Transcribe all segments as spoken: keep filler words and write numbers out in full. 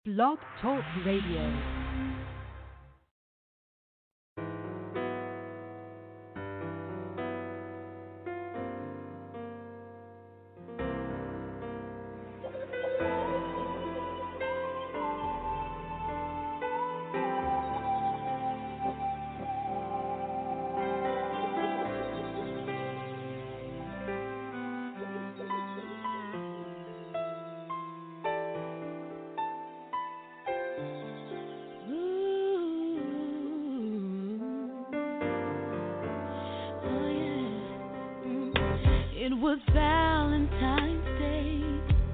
Blog Talk Radio. It was Valentine's Day,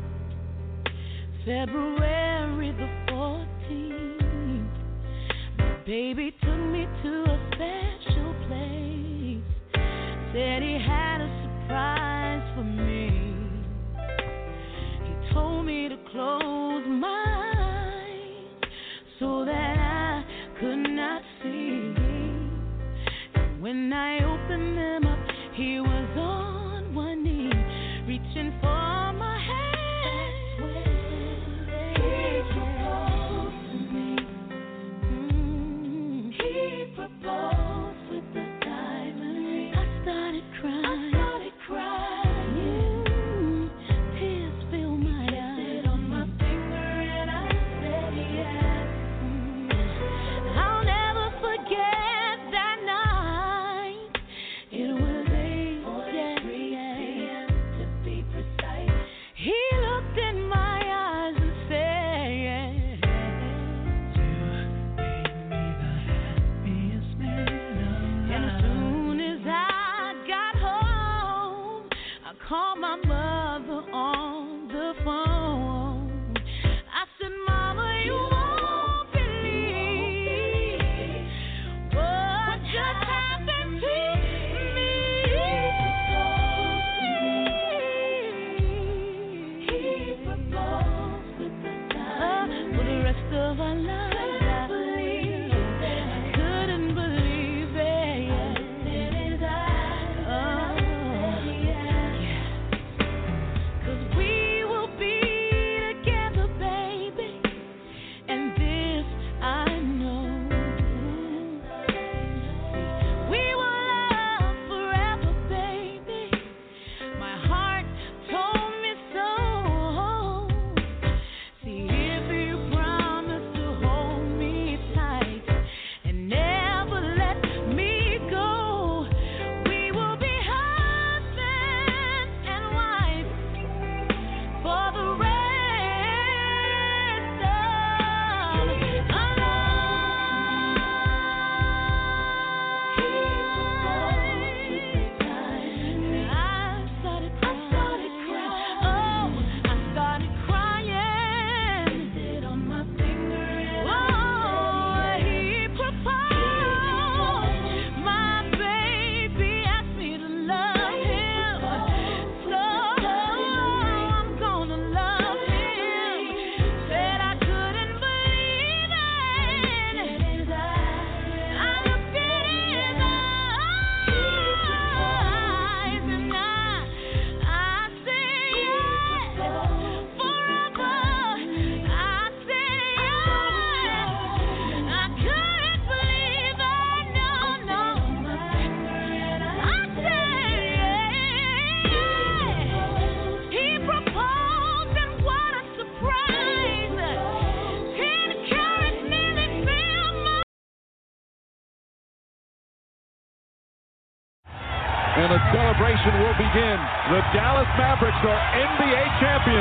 February the fourteenth. My baby took me to a special place, said he had a surprise for me. He told me to close my eyes so that I could not see. And when I opened them up, he was on one knee, reaching for my hand. He proposed to me. Mm. He proposed with the diamond ring. I started crying. I started crying. Mm. Tears filled my eyes. Kissed it on my finger and I said yes. Mm. I'll never forget that night. It was called my mother on the phone. I said, Mama, you won't believe what just happened to me. He proposed with the time for the rest of our lives. And the celebration will begin. The Dallas Mavericks are N B A champions.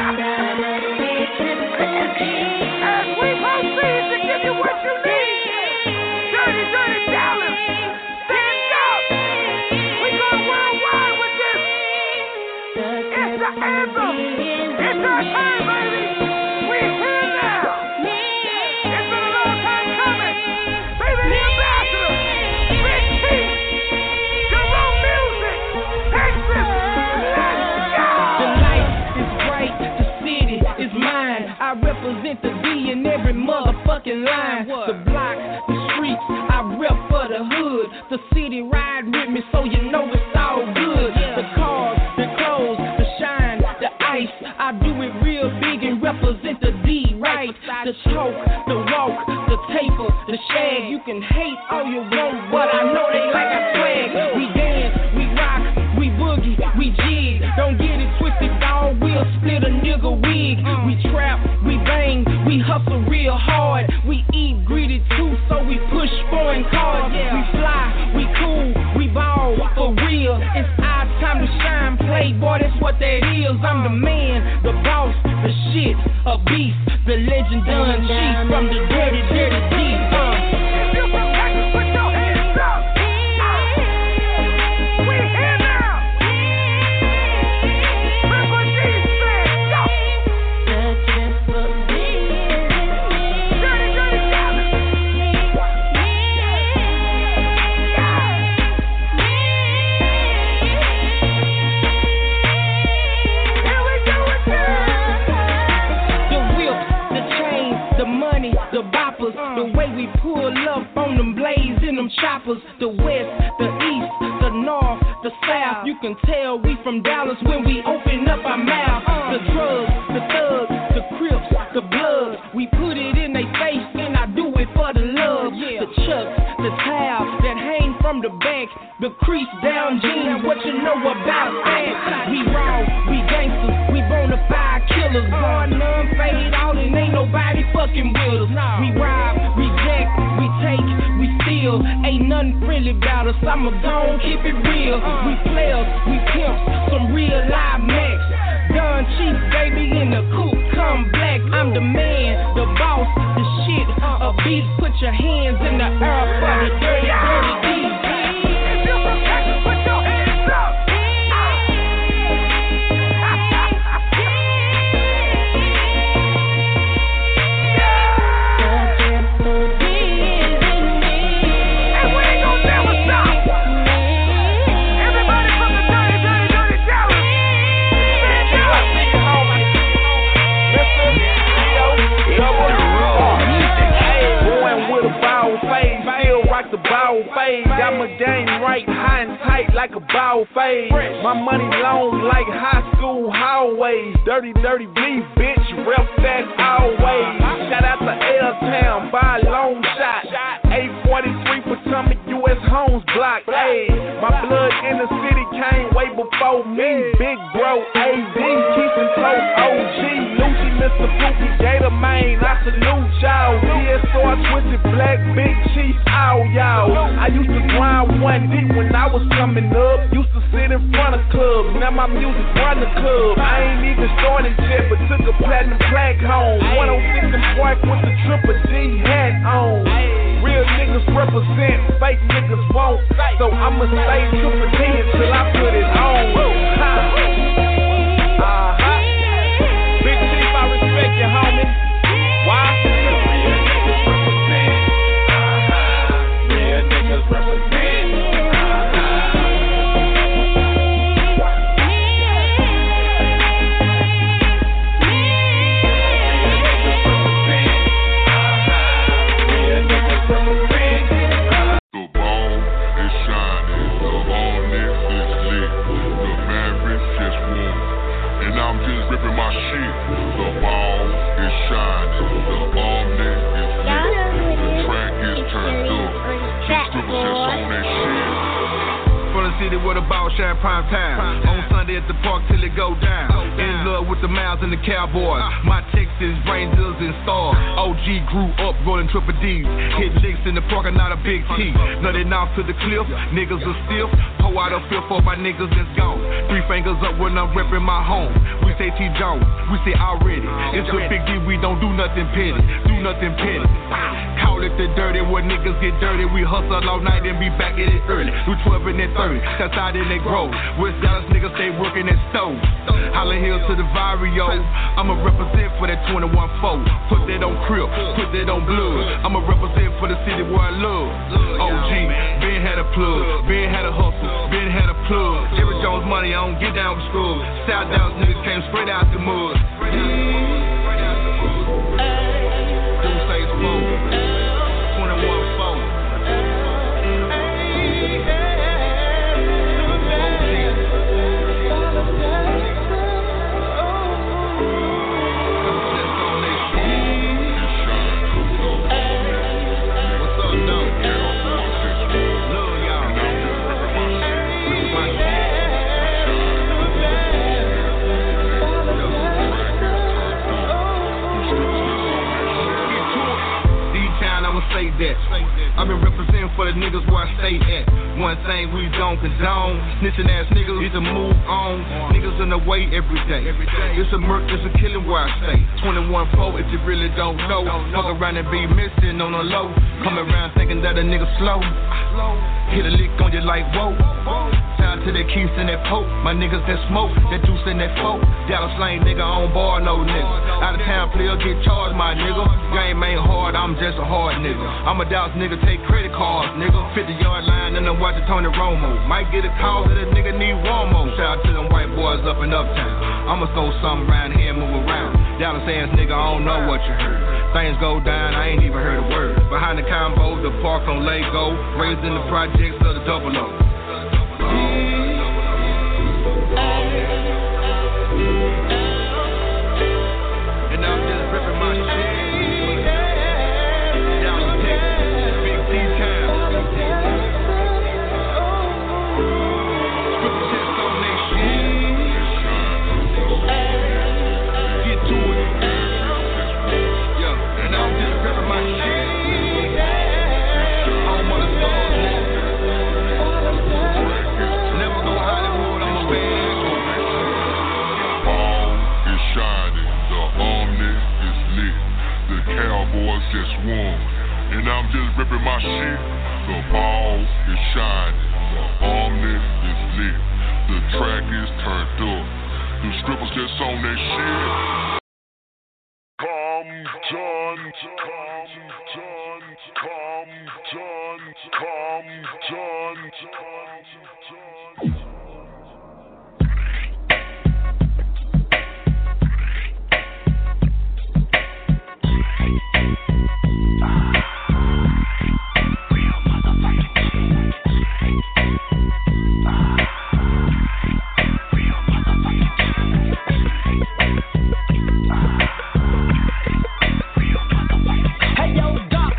As we proceed to give you what you need. Dirty, dirty Dallas. Stand up. We're going worldwide with this. It's the anthem. It's our time, baby. We're here now. It's been a long time coming. Baby, the ambassador. Big T. I represent the D in every motherfucking line. The block, the streets, I rep for the hood. The city ride with me, so you know it's all good. The cars, the clothes, the shine, the ice. I do it real big and represent the D, right? The talk, the walk, the taper, the shag. You can hate all you want, but I know they like our swag. We dance, we rock, we boogie, we jig. Don't get it twisted, dog. We'll split a nigga wig. We trap, we bang, we hustle real hard. We eat greedy too, so we push foreign cars. We fly, we cool, we ball for real. It's our time to shine, playboy. That's what that is. I'm the man, the boss, the shit, a beast, the legend done chief from the dirty, dirty deep. Uh. If you from Texas, put your hands up. We here now. Triple D's man, yo. Dirty, dirty Dallas. Here we go again. The whips, the chains, the money, the boppers, the way we pull up on them blades and them choppers, the west, the east, the north, the south. You can tell we from Dallas when we open up our mouth. The drugs, the thugs, the crips, the bloods, we put it in their face and I do it for the love. The chucks, the towel that hang from the back, the crease down jeans, what you know about that? We raw, we gangsters, we bonafide killers, born none, fade out, and ain't nobody fucking with us. We rob, we jack, we take, we steal, ain't nothing friendly about us. I'ma gon' keep it real. We players, we pimps, some real live max. Done cheap, baby, in the coupe, come black. I'm the man, the boss, the shit, a beast. Put your hands in the air for the dirty, dirty deeds. If you from Texas, put your hands up. And we ain't gonna never stop. Everybody from the dirty, dirty, dirty Dallas. Stand up. Mister Leo, double roll. Going with a bow fade, still rock the bow fade. Got my game right, high and tight like a bow fade. My money long like high school hallways. Dirty, dirty bleed, bitch, rep that always. Shout out to L-Town, buy a long shot. eight forty-three Potomac, U S Homes block. Ayy, my blood in the city came way before me. Big bro, A D, keeping close O G. Lucci, Mister Poopy, Gator Main, I salute y'all. D S R twisted black, big chief, all y'all. I used to grind one deep when I was coming up. Used to sit in front of clubs, now my music run the club. I ain't even started yet, but took a platinum plaque home. one oh six and Park with the Triple D hat on. Real niggas represent, fake niggas won't. So I'ma stay Triple D until I put it on. Ha. Uh-huh. Big Chief, I respect you, homie. Why? Real niggas represent. Uh-huh. Real niggas represent. What about Shine Prime Time? On Sunday at the park till it go down. In love with the Miles and the Cowboys. My Texas Rangers and Stars. O G grew up rolling Triple D's. Hit licks in the park and not a big T. Nutted off to the cliff, niggas are stiff. Pour out a fifth for my niggas that's gone. Three fingers up when I'm repping my home. We say T Jones, we say already. It's a big deal, we don't do nothing petty. Do nothing petty. Call it the dirty, where niggas get dirty. We hustle all night and be back at it early. Do twelve and then thirty, that's out in they grow. West Dallas niggas stay working at stove. Holla Hills to the Vario. I'ma represent for that twenty-one four. Put that on Crip, put that on Blood. I'ma represent for the city where I love. O G, Ben had a plug, Ben had a hustle, Ben had a plug. Jerry Jones money, I don't get down with scrubs. South Dallas niggas came straight out the mud. Two states full. twenty-one four. say that. I've been representing for the niggas where I stay at. One thing we don't condone, snitching ass niggas need to move on. Niggas in the way every day. It's a murk, it's a killing where I stay. twenty-one four if you really don't know. Fuck around and be missing on the low. Come around thinking that a nigga slow. Hit a lick on you like whoa. Shout out to that Keith and that Pope. My niggas that smoke, that juice and that folk. Dallas Lane nigga on bar, no nigga. Out of town player get charged, my nigga. Game ain't hard, I'm just a hard nigga. I'm a Dallas nigga, take credit cards, nigga. fifty yard line and I'm watching Tony Romo. Might get a call that a nigga need one more. Shout out to them white boys up and uptown. I'ma throw something around here and move around. Dallas ass nigga, I don't know what you heard. Things go down, I ain't even heard a word. Behind the combo, the park on Lego. Raised in the projects of the double O. And I'm just ripping my shit. Dallas, Texas, Big T town. Put the chest on that shit. Get to it. Yeah, and I'm just ripping my shit. I'm on the stars, never go Hollywood, I'm a bad boy. All is shining, the Omni is lit. The Cowboys just won, and I'm just ripping my shit. The ball is shining, the Omni is lit. The track is turned up, the strippers just on that shit. Compton, Compton, Compton, Compton, Compton. Hey yo, Doc,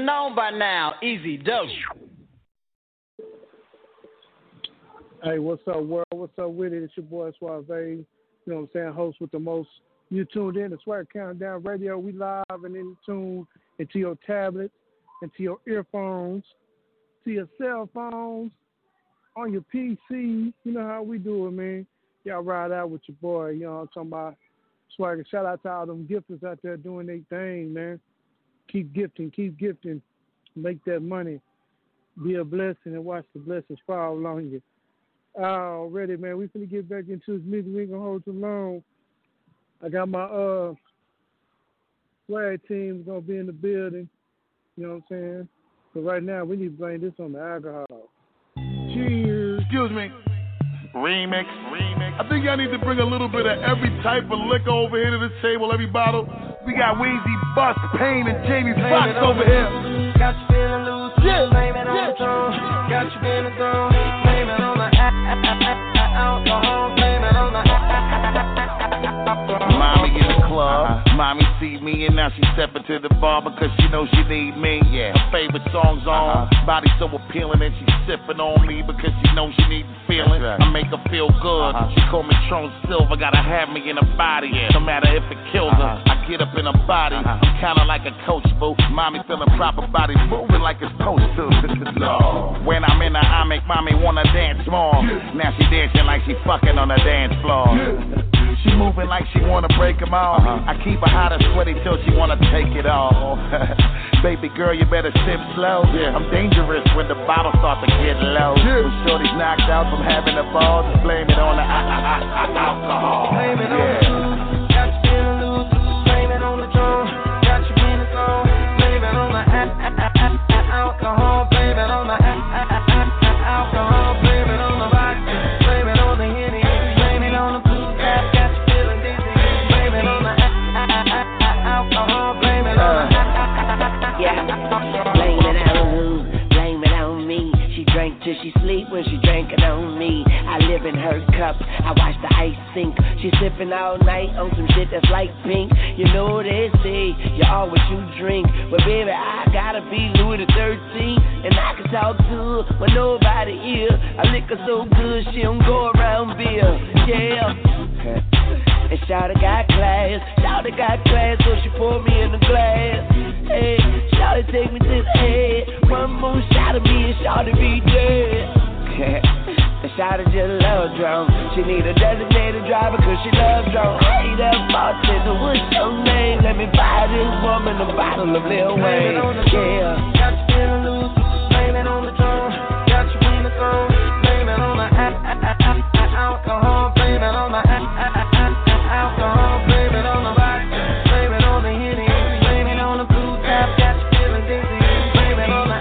know by now. Easy dope. Hey, what's up, world? What's up with it? It's your boy Suave. You know what I'm saying? Host with the most. You tuned in to Swag Countdown Radio. We live and in tune into your tablets, into your earphones, to your cell phones, on your P C. You know how we do it, man. Y'all ride out with your boy. You know what I'm talking about? Swagger. Shout out to all them gifters out there doing their thing, man. Keep gifting, keep gifting. Make that money. Be a blessing and watch the blessings fall on you. Already, man. We finna get back into this music. We ain't gonna hold too long. I got my uh swag team gonna be in the building. You know what I'm saying? But right now, we need to blame this on the alcohol. Cheers. Excuse me. Remix. Remix. I think y'all need to bring a little bit of every type of liquor over here to the table, every bottle. We got Weezy, Bust, Payne, and Jamie Foxx over here. Got you feeling loose, yeah, blame it on yeah. the tone. Got you feeling gone, blame it on the alcohol, blame it on the Mommy in the club, mommy see me and now she stepping to the bar because she knows she need me. Yeah, her favorite song's on, uh-huh. Body so appealing and she sipping on me because she knows she need the feeling. Right. I make her feel good. Uh-huh. She call me Tron Silver, gotta have me in her body. Yeah. No matter if it kills uh-huh. her, I get up in her body. Uh-huh. I'm kinda like a coach, boo. Mommy feeling proper, body moving like it's supposed to. No. When I'm in her, I make mommy wanna dance more. Now she dancing like she fucking on the dance floor. She moving like she wanna break them all. Uh-huh. I keep her hot and sweaty till she wanna take it all. Baby girl, you better sip slow. Yeah. I'm dangerous when the bottle starts to get low. Yeah. When shorty's knocked out from having a ball, just blame it on the alcohol. Blame it yeah. on the loose, got you feeling loose. Blame it on the drum, got you feeling slow. Blame it on the alcohol. Blame it on the alcohol. Blame it on the vodka. Blame it on the Henny. Blame it on the blue cap. Got you feeling dizzy. Blame it on the alcohol. Blame it on the yeah. Blame it on, blame it on me. She drank till she sleep when she drank it on me. I live in her cup, I watch the ice sink. She sipping all night on some shit that's like pink. You know they say, you're all what you drink. But baby, I gotta be Louis the thirteenth. And I can talk to her when nobody here. I lick her so good, she don't go around beer. Yeah. And Shawty got class, Shawty got class, so she poured me in the glass. Hey, Shawty take me to the head. One more shot of me and Shawty be dead. And Shawty just love drunk. She need a designated driver cause she loves drunk. Hey, that bartender, what's your name? Let me buy this woman a bottle of Lil Wayne. Yeah. Got you feeling loose, blame it on the drum. Got you in the zone, blame it on the alcohol. Blame it on the alcohol. Blame it on the vodka. Blame it on the Henny. Blame it on the blue tap. Got you feeling dizzy. Blame it on the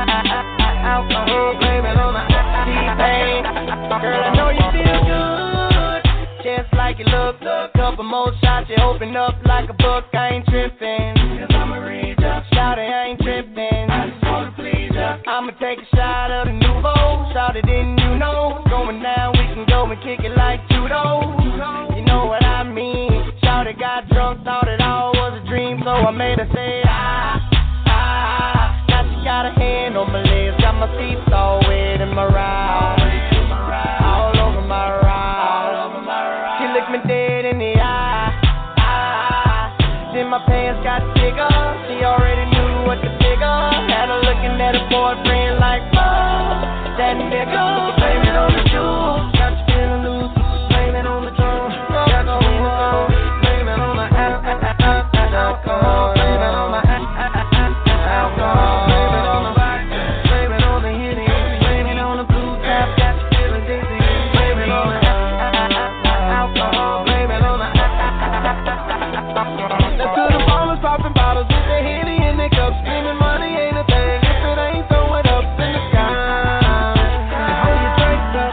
alcohol. Blame it on the T-Pain. Girl, I know you feel good, just like you look. Couple more shots, you open up like a book. I ain't tripping, cause I'ma read up. Shout it, I ain't tripping, I just wanna please ya. I'ma take a shot of the Nouveau. Shout it, didn't you know? Going down, we can go and kick it like judo. You know what I mean? Shout it, got drunk, thought it all was a dream. So I made her say, ah, ah. Now she got a hand on my legs, got my feet all wet in my ride. All over my ride. She looked me dead in the eye. Then my pants got bigger. She already knew what to figure. Had her looking at her boyfriend like, oh, that nigga. Blame it on the juice. Got you feeling loose. Blame it on the drum. Got you in the zone. Blame it on the alcohol. Blame it on the alcohol. Blame it on the vodka. Blame it on the Henny. Blame it on the blue tap. Got you feeling dizzy. Blame it on the alcohol. Blame it on the now to the ballers popping bottles with their Henny in their cups, screaming money ain't a thing if it ain't throw it up in the sky. And hold your drinks up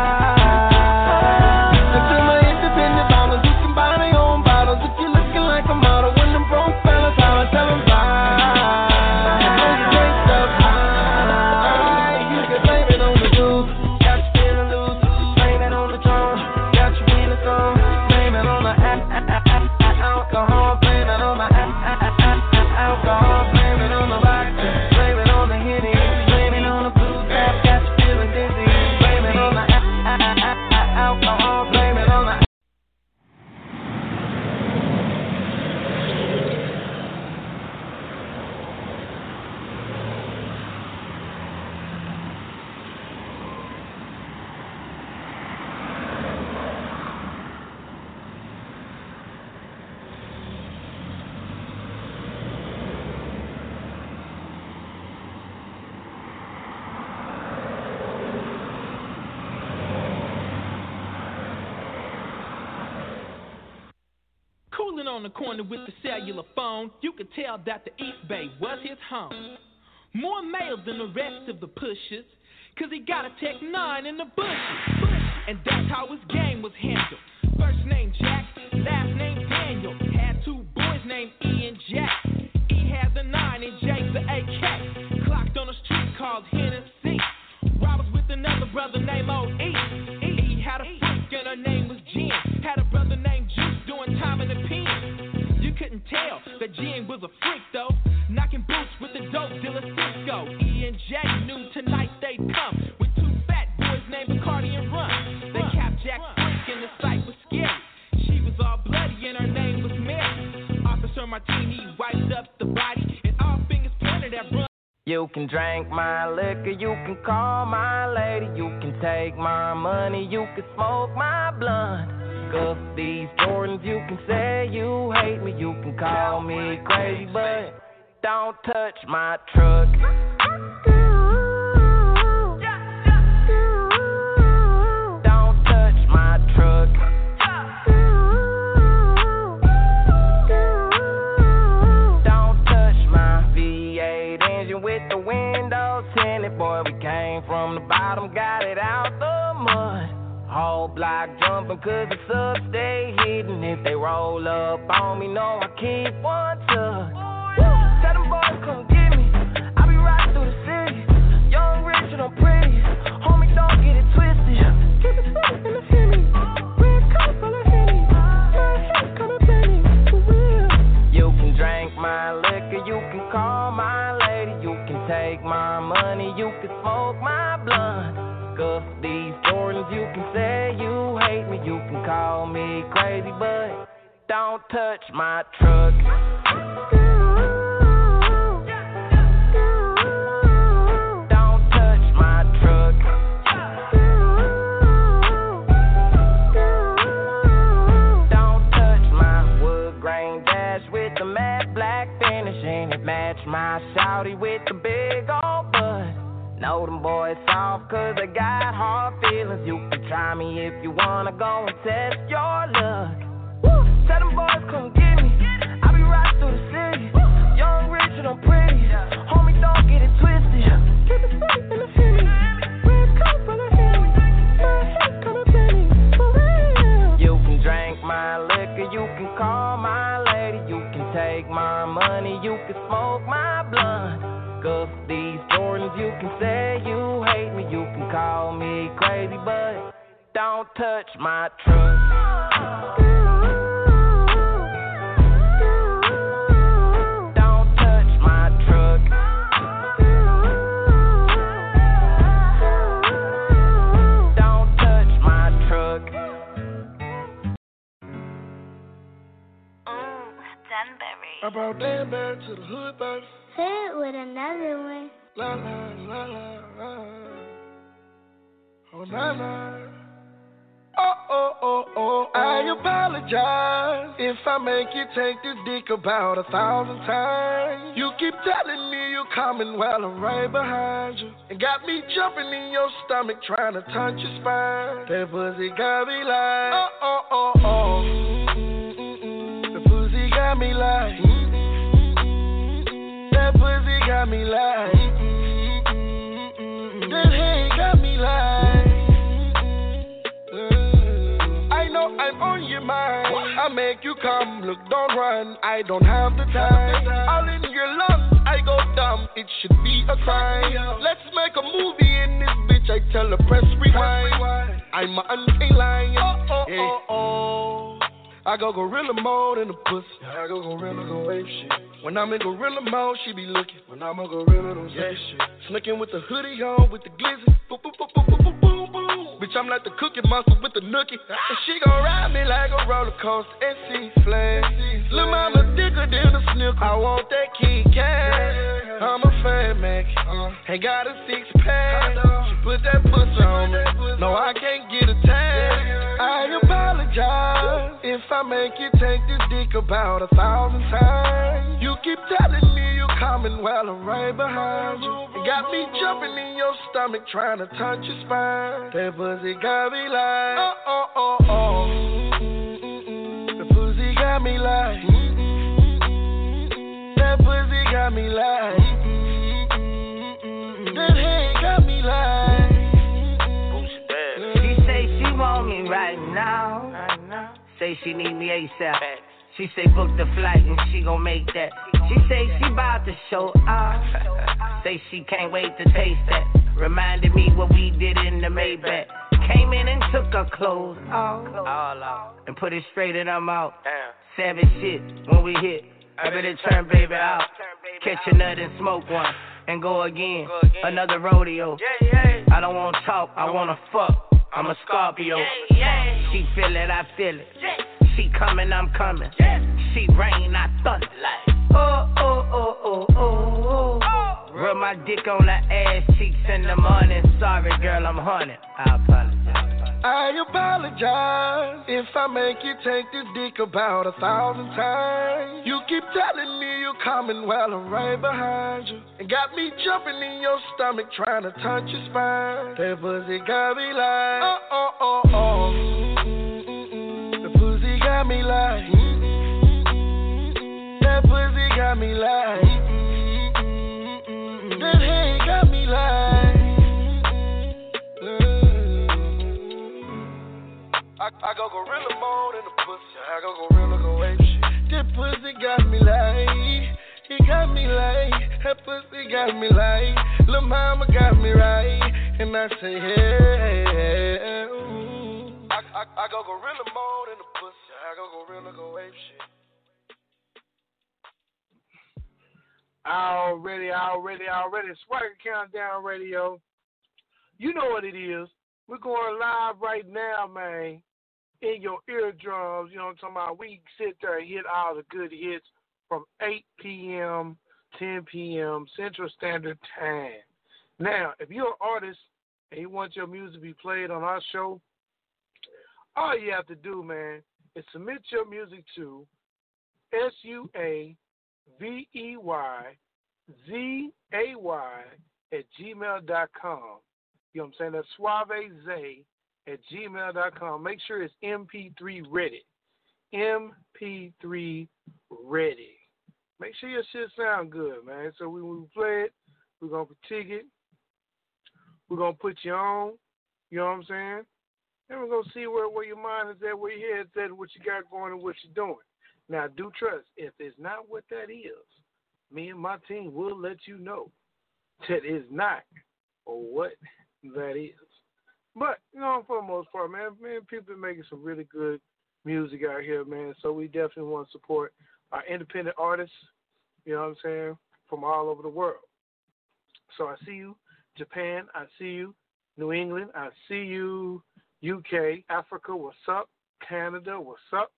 high. And to my independent bottles who can buy their own bottles, if you're looking like a model, when them broke fellas holler, tell them bye. And hold your drinks up high. You can blame it on the juice, got you feeling loose. Blame it on the drum, got you in the zone. Blame it on the alcohol. Blame it on the alcohol. Blame it on on the corner with the cellular phone. You could tell that the East Bay was his home. More male than the rest of the pushers, cause he got a Tech nine in the bushes. And that's how his game was handled. First name Jack, last name Daniel. Had two boys named E and Jack. E had the nine and Jake's the A K. Clocked on a street called Hennessy. Rob was with another brother named O E. E had a freak and her name was Jen. Had a brother named Juice doing time in the pen. You couldn't tell that Jen was a freak though. Knocking boots with the dope dealer Cisco. E and J knew tonight they'd come with two fat boys named Bacardi and Run. They capped Jack freak and the sight was scary. She was all bloody and her name was Mary. Officer Martini wiped up the body and all fingers pointed at Run. You can drink my liquor, you can call my lady, you can take my money, you can smoke my blunt. Scuff these Jordans, you can say you hate me, you can call me crazy, but don't touch my truck. Don't touch my truck. Don't touch my V eight engine with the windows tinted. Boy, we came from the bottom, got it out the mud. Whole block jumping cause the subs stay hidden. If they roll up on me, know I keep one tuck. Tell them boys come get me. I be riding through the city. Young, rich, and I'm pretty. Homie, don't get it twisted. Keep it sweet in the Philly. Red cup full of Henny. My head coming plenty. For real. You can drink my liquor. You can call my lady. You can take my money. You can smoke my blunt. Scuff these Jordans. You can say you hate me. You can call me crazy, but don't touch my truck. My shawty with the big old butt. Know them boys soft cause they got hard feelings. You can try me if you wanna go and test your luck. Woo! Tell them boys come get me. I be riding through the city. Young, rich, and I'm pretty. Homie, don't get it twisted. Keep it sweet in the Philly. Red cup full of Henny. My head coming plenty. For real. You can drink my liquor. You can call my lady. You can take my money. You can smoke my blunt. Scuff these Jordans. You can say you hate me. You can call me crazy, but don't touch my truck. Don't touch my truck. Don't touch my truck. Oh, Danbury. I brought Danbury to the hood, baby. Hit it with another one. La la la la la. Oh la la. Oh oh oh oh. I apologize if I make you take this dick about a thousand times. You keep telling me you're coming while I'm right behind you, and got me jumping in your stomach trying to touch your spine. That pussy got me like oh oh oh oh. Mm-mm-mm-mm. The pussy got me like. That pussy got me like, mm-mm-mm-mm. That head got me like, mm-mm. I know I'm on your mind. I make you come, look, don't run. I don't have the time. All in your lungs, I go dumb. It should be a crime. Let's make a movie in this bitch. I tell the press rewind. I'm an untamed lion. Oh oh oh oh. I go gorilla mode in the pussy. I go gorilla, go ape shit. When I'm in gorilla mode, she be looking. When I'm a gorilla, don't say shit. Sneaking with the hoodie on, with the glizzy. Boom, boom, boom, boom, boom, boom, boom, boom. Bitch, I'm like the cookie monster with the nookie. And she gon' ride me like a roller coaster and see flames. Lil' mama thicker than a snicker. I want that key cash. I'm a fan, Mac. Ain't got a six pack. She put that pussy on me. No, I can't get a tag. I apologize if I make you take this dick about a thousand times. You keep telling me you're coming while I'm right behind you. You got me jumping in your stomach trying to touch your spine. That pussy got me like oh oh oh oh. Mm-mm-mm. The pussy got got me like. That pussy got me like. That head got me like. She say she want me right now. Say she need me ASAP. She say book the flight and she gon' make that. She say she bout to show up. Say she can't wait to taste that. Reminded me what we did in the Maybach. Came in and took her clothes off. All off. And put it straight in her mouth. Savage shit when we hit. I better turn baby out. Catch a nut and smoke one. And go again. Another rodeo. I don't wanna talk, I wanna fuck. I'm a Scorpio. She feel it, I feel it. She coming, I'm coming. She rain, I thunder like. Oh, oh, oh, oh, oh, oh. Rub my dick on her ass cheeks in the morning. Sorry, girl, I'm haunted. I apologize. I apologize if I make you take this dick about a thousand times. You keep telling me you're coming while I'm right behind you, and got me jumping in your stomach trying to touch your spine. That pussy got me like, oh, oh, oh, oh. The pussy got me like, that pussy got me like, that head got me like. I, I go gorilla mode in the pussy. I go gorilla, go ape shit. That pussy got me like, he got me like, that pussy got me like, lil' mama got me right, and I say yeah. I, I, I go gorilla mode in the pussy. I go gorilla, go ape shit. Already, already, already. Swagger Countdown Radio. You know what it is. We're going live right now, man. In your eardrums, you know what I'm talking about? We sit there and hit all the good hits from eight p.m., ten p.m. Central Standard Time. Now, if you're an artist and you want your music to be played on our show, all you have to do, man, is submit your music to S U A V E Y Z A Y at gmail dot com. You know what I'm saying? That's SuaveZ at gmail dot com. Make sure it's M P three ready. M P three ready. Make sure your shit sound good, man. So when we play it, we're going to critique it. We're going to put you on. You know what I'm saying? Then we're going to see where, where your mind is at, where your head's at, what you got going and what you're doing. Now, do trust, if it's not what that is, me and my team will let you know that is not or what that is. But, you know, for the most part, man, man, people are making some really good music out here, man, so we definitely want to support our independent artists, you know what I'm saying, from all over the world. So I see you, Japan, I see you, New England, I see you, U K, Africa, what's up, Canada, what's up,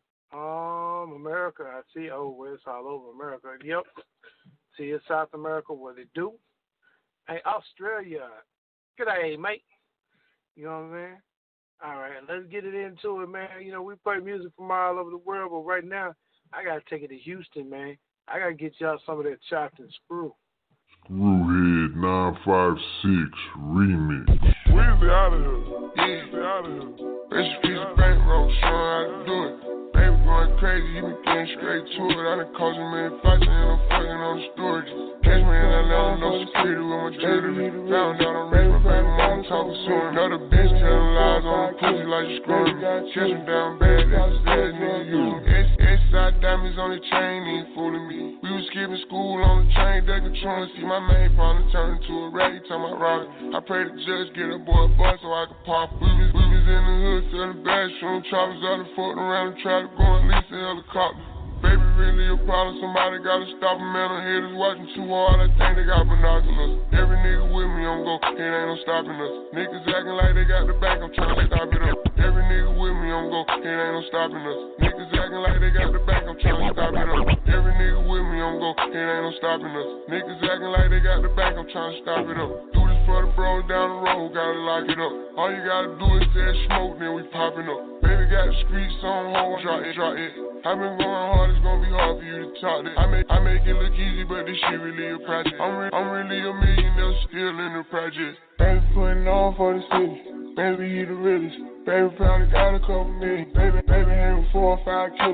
um, America, I see, oh, well, it's all over America, yep, see you, South America, what it do, hey, Australia, g'day, mate. You know what I'm saying? All right, let's get it into it, man. You know, we play music from all over the world, but right now, I got to take it to Houston, man. I got to get y'all some of that chopped and screw. Screwhead nine five six remix. Weezy out of here. Yeah, Weezy out of here. It's a piece of bankroll showing how to do it. Baby going crazy, you been getting straight to it. I done caused a million fights and I'm fucking on the storage. Catch me in Atlanta, no security with my jewelry. Found out I'm ready for baby mama talking soon. Another bitch telling lies on the pussy like you screwing. Chest me down bad, that's dead nigga you. Inside diamonds on the chain, ain't fooling me. We was skipping school on the train, they controlling. See my main partner turn into a rag, tell my robbing. I pray the judge get a boy a bus so I could pop. We was, we was in the hood, selling bags, shooting choppers out and floating around and try to go and lease a helicopter. Baby, really a problem, somebody gotta stop him, man. Them haters watching too hard, I think they got binoculars. Every nigga with me, I'm go, it ain't no stopping us. Niggas acting like they got the back, I'm trying to stop it up. Every nigga with me, I'm go, it ain't no stopping us. Niggas acting like they got the back, I'm trying to stop it up. Every nigga with me, I'm go, it ain't no stopping us. Niggas acting like they got the back, I'm trying to stop it up. Do this for the bros down the road, gotta lock it up. All you gotta do is say smoke, then we popping up. Baby got the streets on hold, drop it, drop it. I been going hard, it's gonna be hard for you to talk this. I make, I make it look easy, but this shit really a project. I'm, re- I'm really a millionaire, still in the project. Baby putting on for the city, baby he the realest. Baby probably got a couple million, baby, baby hang with four or five killers.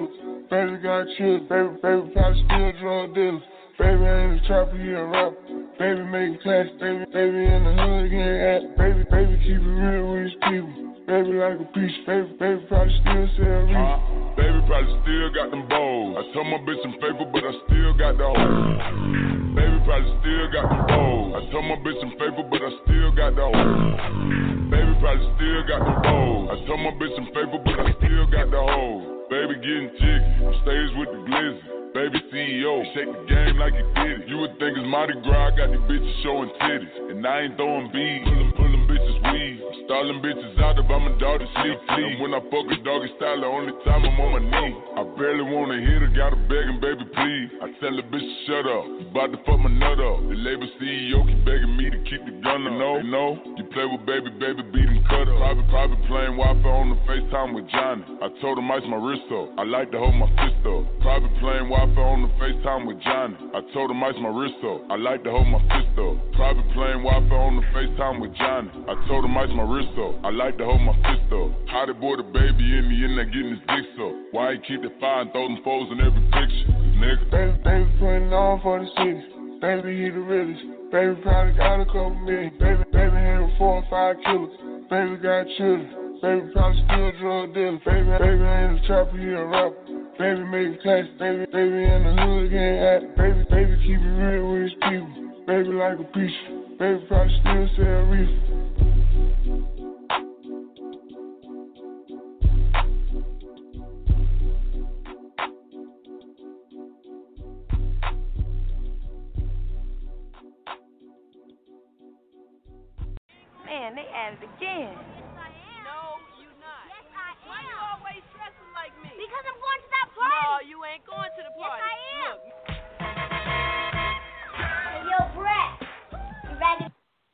baby got chilled, baby, baby probably still drug dealer. Baby ain't a trapper, he a rapper. Baby making class, baby, baby in the hood getting at. Baby, baby keep it real with his people. Baby like a peach, baby, baby probably still sell reef. Uh, baby probably still got them bowls. I told my bitch I'm faithful, but I still got the hoes. Baby probably still got them bowls. I told my bitch I'm faithful, but I still got the hoes. Baby probably still got them bowls. I told my bitch I'm faithful, but I still got the hoes. Baby getting jiggy, on stage with the glizzy. Baby C E O, shake the game like he did it. You would think it's Mardi Gras, I got these bitches showing titties. And I ain't throwing beads, pullin', pullin' bitches weed. Stalling bitches out if I'm a daughter sleep, sleep. And when I fuck a doggy style, the only time I'm on my knee. I barely wanna hit her, gotta begging, baby, please. I tell the bitch to shut up, you bout to fuck my nut up. The label C E O keep begging me to keep the gun up. You know, you know, you play with baby, baby, beat him cut up. Private, private playing Wi-Fi on the FaceTime with Johnny. I told him ice my wrist up, I like to hold my fist up. Private playing Wi-Fi on the FaceTime with Johnny. I told him ice my wrist up, I like to hold my fist up. Private playing Wi-Fi on the FaceTime with Johnny. I told him ice my wrist up, I like to hold my fist up. How they boy the baby in me in there getting his dick up. Why he keep the fire and throw them foes in every picture? Nigga. Baby, baby putting on for the city. Baby, he the realest. Baby probably got a couple million. Baby, baby had four or five killers. Baby got children. Baby probably still drug dealer. Baby, baby ain't a trapper, he a rapper. Baby making class, baby, baby in the hood getting at. Baby, baby keep it real with his people. Baby like a peach. Baby probably still sell reefer. Man, they at it again. No, you not. Yes, I am. Why you always stressing like me? Because I'm going to that party. No, you ain't going to the party. Yes, I am. Look. Hey, yo, Brett. You ready?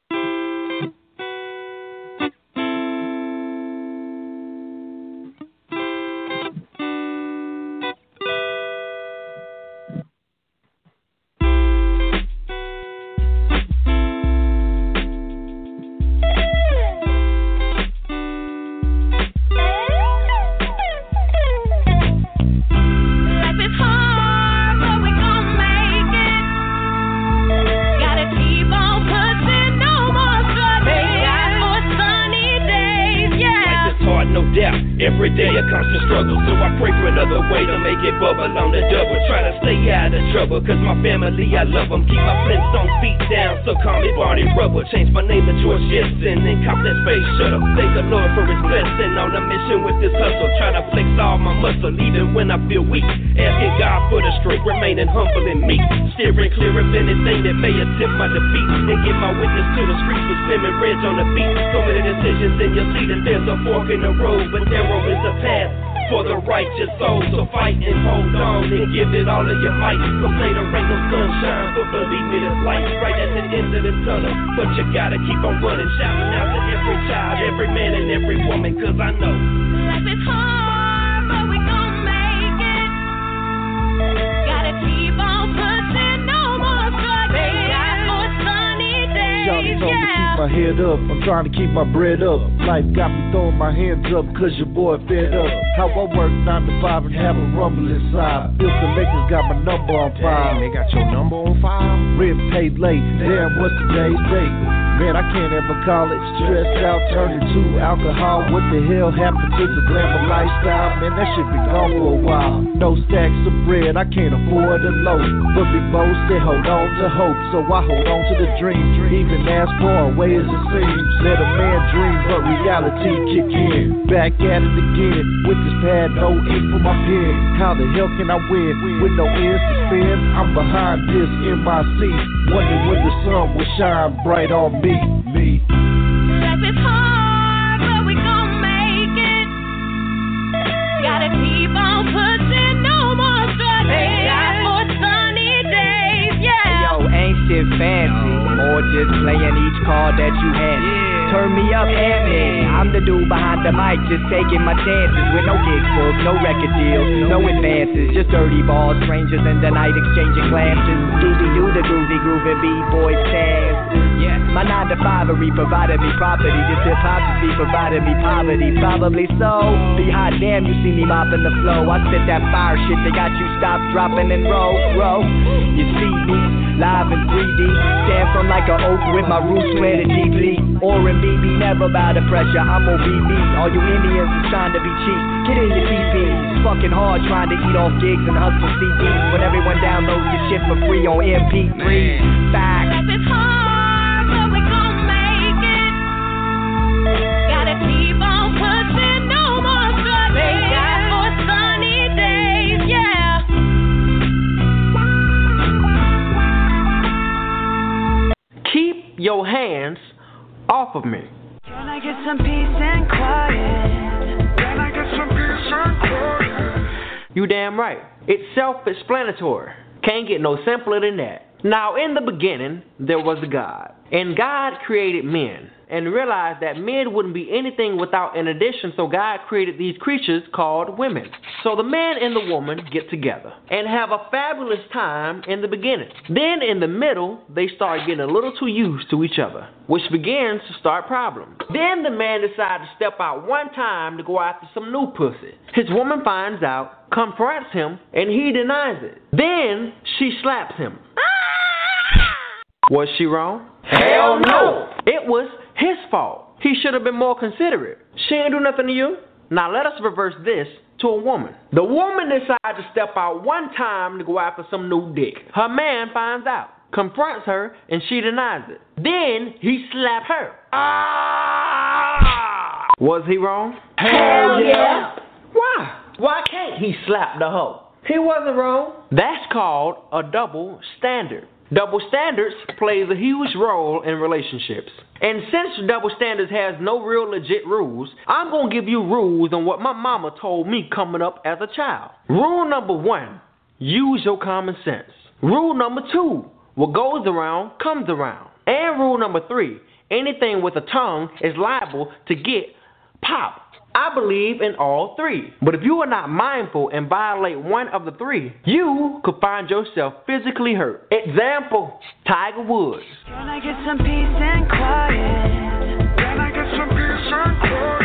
Every day a constant struggle, so I pray for another way to make it bubble on the double. Try to stay out of trouble, cause my family, I love them. Keep my Flintstone feet down, so call me Barney Rubble. Change my name to George Jetson and cop that space shuttle. Thank the Lord for his blessing on a mission with this hustle. Try to flex all my muscle, even when I feel weak. Asking God for the strength, remaining humble and meek. Steering clear of anything that may attempt my defeat. And give my witness to the streets with slimming reds on the beat. So many decisions, and you'll see that there's a fork in the road, but narrow is the path for the righteous soul. So fight and hold on and give it all of your might. Cause later ain't no sunshine, but believe me, there's light right at the end of the tunnel. But you gotta keep on running, shouting out to every child, every man and every woman. Cause I know life is hard, but we gon' make it. Gotta keep on pushing, no more struggling. Got more sunny days, Johnny told me yeah. keep my head up, I'm trying to keep my bread up. Life got me throwing my hands up, cause your boy fed up. How I work nine to five and have a rumble inside. Filthy Lakers got my number on file. They got your number on file? Rent paid late, damn, what's today's date? Man, I can't ever call it. Stressed out, turning to alcohol. What the hell happened to the glamour lifestyle? Man, that shit been gone for a while. No stacks of bread, I can't afford a loaf. But big Bo said hold on to hope, so I hold on to the dream. Even as far away as it seems. Let a man dream, but reality kick in. Back at it again, with this pad, no ink for my pen. How the hell can I win with no ends to spend? I'm behind this in my seat, wondering when the sun will shine bright on me. Me, me. Life is hard, but we gon' make it. Gotta keep on pushing, no more struggling. Got more sunny days, yeah. Hey, yo, ain't shit fancy, or just playing each card that you hand. Yeah. Turn me up, hand me. I'm the dude behind the mic, just taking my chances with no gig book, no record deal, no advances, just dirty balls, strangers in the night exchanging glances. Easy do the groovy groovy b-boy stance. Yeah. My nine to fivery provided me property. This hip hop just be provided me poverty. Probably so. Be hot damn, you see me mopping the flow. I spit that fire shit that got you stop, dropping, and roll, roll. You see me live in three D. Stand from like an oak with my roots planted deeply. Or in B B, never bow to pressure. I'm on B B. All you Indians is trying to be cheap. Get in your T Ps. Fucking hard trying to eat off gigs and hustle C Ds. When everyone downloads the shit for free on M P three. Facts. It's hard, but we gon' make it. Gotta keep on pushing, no more struggling. Thank God for sunny days, yeah. Keep your hands off of me. Can I get some peace and quiet? Can I get some peace and quiet? You damn right. It's self-explanatory. Can't get no simpler than that. Now, in the beginning, there was a God. And God created men and realized that men wouldn't be anything without an addition, so God created these creatures called women. So the man and the woman get together and have a fabulous time in the beginning. Then in the middle, they start getting a little too used to each other, which begins to start problems. Then the man decides to step out one time to go after some new pussy. His woman finds out, confronts him, and he denies it. Then she slaps him. Was she wrong? Hell no! It was his fault. He should have been more considerate. She ain't do nothing to you. Now let us reverse this to a woman. The woman decides to step out one time to go after some new dick. Her man finds out, confronts her, and she denies it. Then he slapped her. Ah! Was he wrong? Hell yeah! Why? Why can't he slap the hoe? He wasn't wrong. That's called a double standard. Double standards plays a huge role in relationships. And since double standards has no real legit rules, I'm going to give you rules on what my mama told me coming up as a child. Rule number one, use your common sense. Rule number two, what goes around comes around. And rule number three, anything with a tongue is liable to get popped. I believe in all three. But if you are not mindful and violate one of the three, you could find yourself physically hurt. Example, Tiger Woods. Can I get some peace and quiet? Can I get some peace and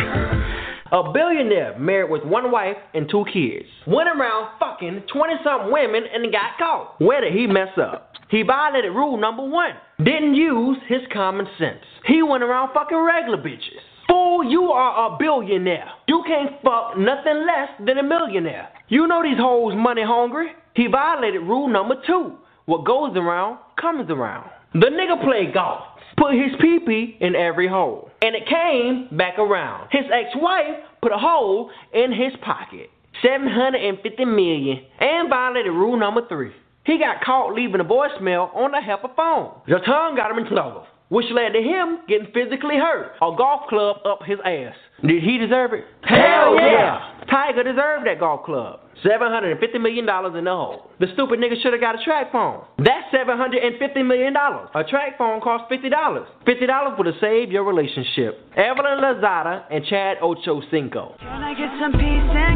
quiet? A billionaire married with one wife and two kids. Went around fucking twenty-something women and got caught. Where did he mess up? He violated rule number one. Didn't use his common sense. He went around fucking regular bitches. Fool, you are a billionaire. You can't fuck nothing less than a millionaire. You know these hoes money hungry. He violated rule number two. What goes around, comes around. The nigga played golf. Put his pee-pee in every hole. And it came back around. His ex-wife put a hole in his pocket. seven hundred fifty million dollars. And violated rule number three. He got caught leaving a voicemail on the helper phone. The tongue got him in trouble, which led to him getting physically hurt. A golf club up his ass. Did he deserve it? Hell yeah! Tiger deserved that golf club. seven hundred fifty million dollars in the hole. The stupid nigga should have got a track phone. That's seven hundred fifty million dollars. A track phone costs fifty dollars. fifty dollars would have saved your relationship. Evelyn Lozada and Chad Ochocinco. Can I get some peace and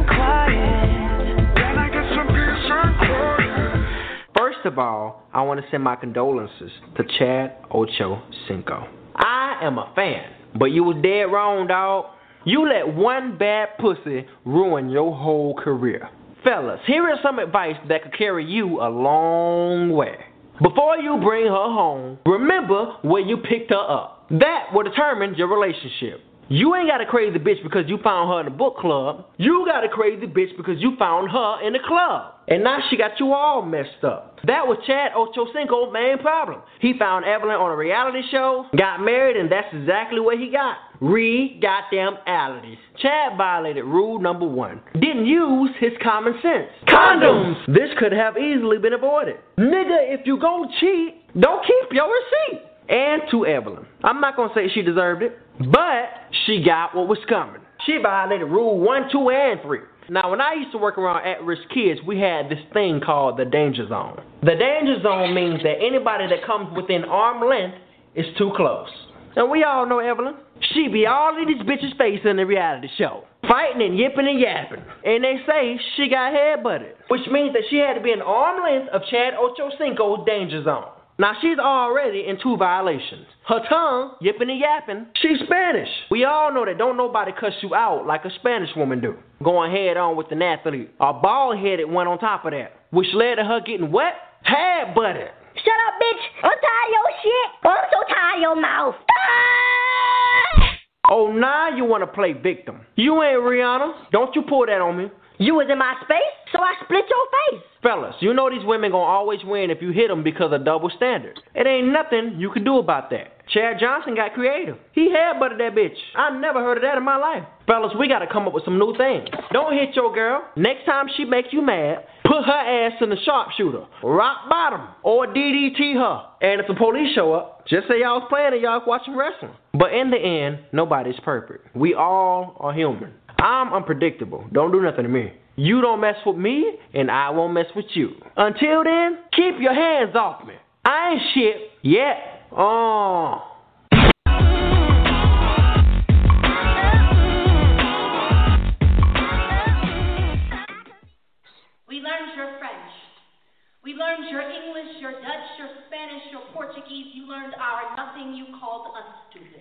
quiet? Can I get some peace and quiet? First of all, I want to send my condolences to Chad Ochocinco. I am a fan, but you was dead wrong, dog. You let one bad pussy ruin your whole career. Fellas, here is some advice that could carry you a long way. Before you bring her home, remember where you picked her up. That will determine your relationship. You ain't got a crazy bitch because you found her in the book club. You got a crazy bitch because you found her in the club. And now she got you all messed up. That was Chad Ochocinco's main problem. He found Evelyn on a reality show, got married, and that's exactly what he got. Re-goddamn-alities. Chad violated rule number one. Didn't use his common sense. Condoms! This could have easily been avoided. Nigga, if you gon' cheat, don't keep your receipt. And to Evelyn. I'm not going to say she deserved it, but she got what was coming. She violated rule one, two, and three. Now, when I used to work around at-risk kids, we had this thing called the danger zone. The danger zone means that anybody that comes within arm length is too close. And we all know Evelyn. She be all in these bitches' face in the reality show, fighting and yipping and yapping. And they say she got headbutted, which means that she had to be an arm length of Chad Ochocinco's danger zone. Now she's already in two violations. Her tongue, yipping and yapping, she's Spanish. We all know that don't nobody cuss you out like a Spanish woman do. Going head on with an athlete. A bald-headed one on top of that, which led to her getting wet, head butted. Shut up, bitch. I'm tired of your shit. I'm so tired of your mouth. Oh, now you want to play victim. You ain't Rihanna. Don't you pull that on me. You was in my space, so I split your face. Fellas, you know these women gonna always win if you hit them because of double standards. It ain't nothing you can do about that. Chad Johnson got creative. He headbutted that bitch. I never heard of that in my life. Fellas, we gotta come up with some new things. Don't hit your girl. Next time she makes you mad, put her ass in the sharpshooter. Rock bottom. Or D D T her. And if the police show up, just say y'all was playing and y'all was watching wrestling. But in the end, nobody's perfect. We all are human. I'm unpredictable. Don't do nothing to me. You don't mess with me, and I won't mess with you. Until then, keep your hands off me. I ain't shit yet. Oh. We learned your French. We learned your English, your Dutch, your Spanish, your Portuguese. You learned our nothing. You called us stupid.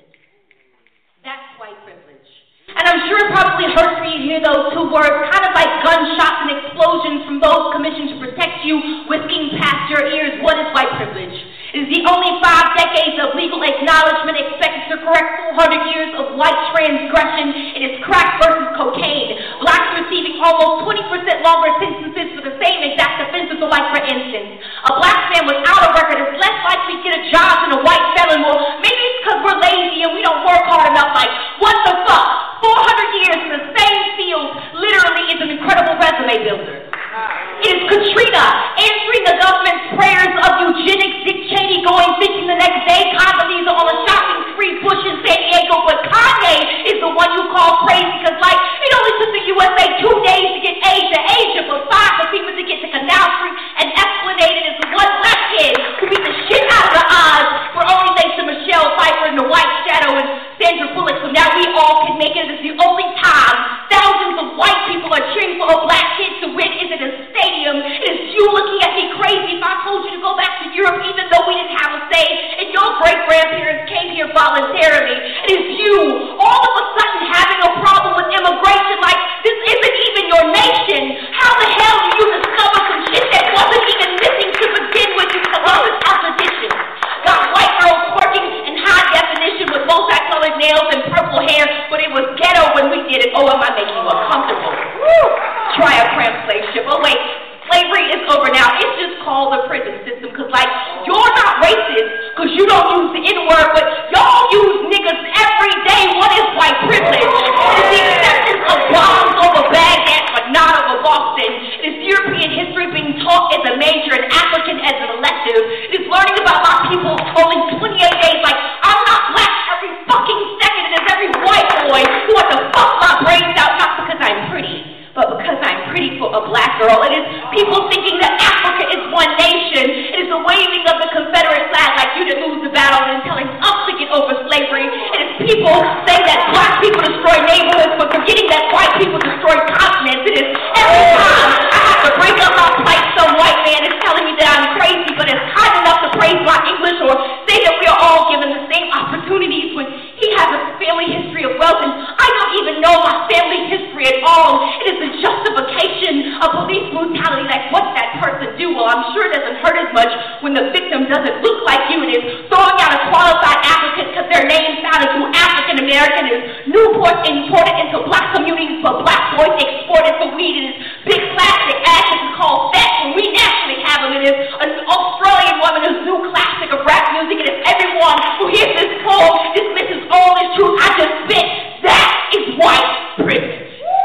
That's white privilege. And I'm sure it probably hurts for you to hear those two words, kind of like gunshots and explosions from those commissioned to protect you, whisking past your ears. What is white privilege? It is the only five decades of legal acknowledgement expected to correct four hundred years of white transgression. It is crack versus cocaine. Blacks receiving almost twenty percent longer sentences for the same exact offenses. So like, for instance, a black man without a record is less likely to get a job than a white felon. Well, maybe it's because we're lazy and we don't work hard enough. Like, what the fuck? four hundred years in the same field literally is an incredible resume builder. It is Katrina answering the government's prayers of eugenics, Dick Cheney going fishing the next day, Condoleezza on a shopping spree, Bush in San Diego, but Kanye is the one you call crazy because, like, it only took the U S A two days to get aid to Asia, but five for people to get to Canal Street and Esplanade. It is the one black kid who beat the shit out of the odds for only thanks to Michelle Pfeiffer and The White Shadow and Sandra Bullock, so now we all can make it. It is the only time thousands of white people are cheering for a black kid to win is in a stadium. It is you looking at me crazy if I told you to go back to Europe even though we didn't have a say and your great-grandparents came here voluntarily. It is you all of a sudden having a problem with immigration like this isn't even your nation. How the hell do you discover some shit that wasn't even missing to begin with? You Columbus our tradition. Got white girls twerking in high definition with multicolored nails and purple hair, but it was ghetto when we did it. Oh, am I making you uncomfortable? Woo! Try a cramped slave ship. Oh, wait. Slavery is over now. It's just called the prison system because, like, you're not racist because you don't use the N-word, but y'all use niggas every day. What is white privilege? It is the acceptance of bombs over Baghdad but not over Boston. It is European history being taught as a major and African as an elective. It is learning about my people only twenty-eight days. Like, I'm not black every fucking second. It is every white boy who wants to fuck my brains out, not because I'm pretty, but because I'm pretty for a black girl. It is people thinking that Africa is one nation. It is the waving of the Confederate flag like you didn't lose the battle and telling us to get over slavery. It is people saying that black people destroy neighborhoods but forgetting that white people destroy continents. It is every time I have to break up my plight, some white man is telling me that I'm crazy but is kind enough to praise my English or say that we are all given the same opportunities when he has a family history of wealth and I don't even know my family history at all. It is the justification of police brutality, like what's that person do? Well, I'm sure it doesn't hurt as much when the victim doesn't look like you and is throwing out a qualified applicant because their name sounded too African American. Is Newport imported into black communities but black boys exported for weed? It is big plastic ashes called fat when we naturally have them. It is an Australian woman whose new classic of rap music. It is everyone who hears this poem dismisses all this truth I just spit. That is white privilege.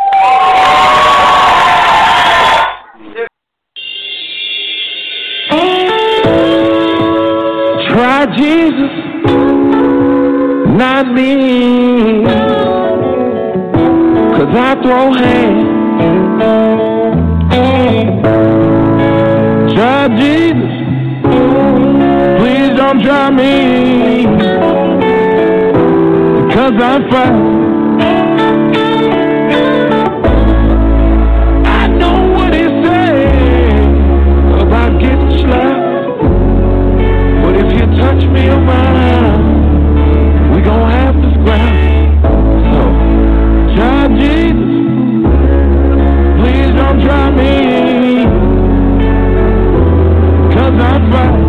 Try Jesus, not me, 'cause I throw hands. Try Jesus, please don't try me, 'cause I'm fine. I know what he said about getting slapped. fight.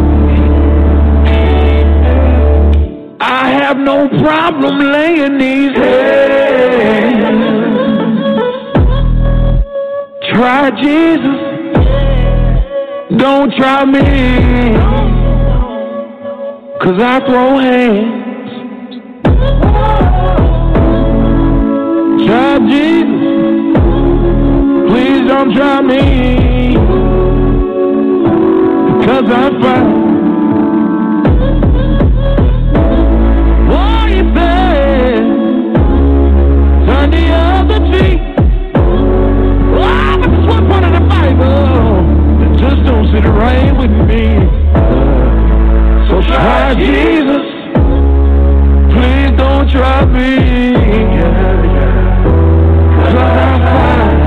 I have no problem laying these hands. Try Jesus, don't try me, 'cause I throw hands. Try Jesus, please don't try me, because I fight. Oh, you said, turn the other cheek. Oh, but this one part of the Bible, just don't sit right with me. So try Jesus, please don't try me, yeah, yeah. 'Cause I'm fine.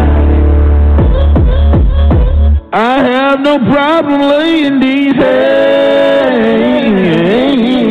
I have no problem laying these hands.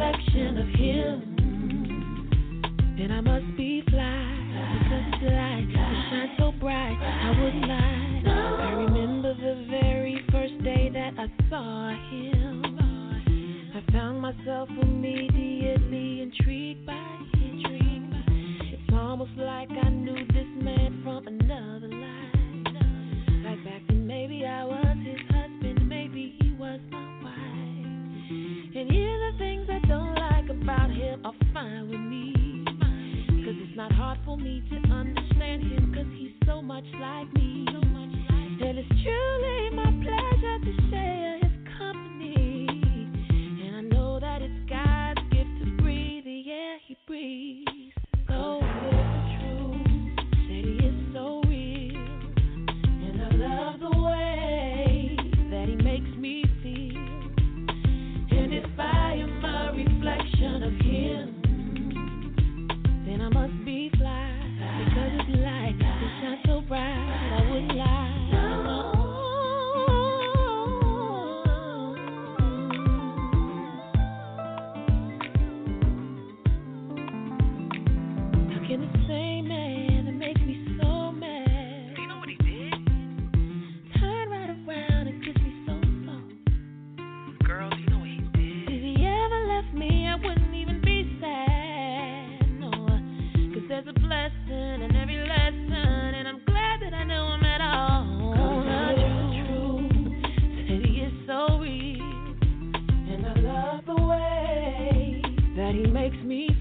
reflection of him. Then I must be fly, because his light it shines so bright, I wouldn't lie. No. I remember the very first day that I saw him. I found myself immediately intrigued by him. It's almost like I knew this man from another life. Like back then maybe I was his husband, maybe he was my wife. And here the things I don't like about him are fine with me. Cause it's not hard for me to understand him, cause he's so much like me. So much like and it's truly my pleasure to share his company. And I know that it's God's gift to breathe the air he breathes. So it's true that he is so real. And I love the way that he makes me feel. And if I am a reflection of him, then I must be fly, because his light it shines so bright, I wouldn't lie. How can the same man that makes me so mad, you know what he did? Turn right around and kiss me so soft. Girls, you know what he did? If he ever left me, I wouldn't even be sad. There's a blessing in every lesson, and I'm glad that I know him at all. Cause it's true that he is so real, and I love the way that he makes me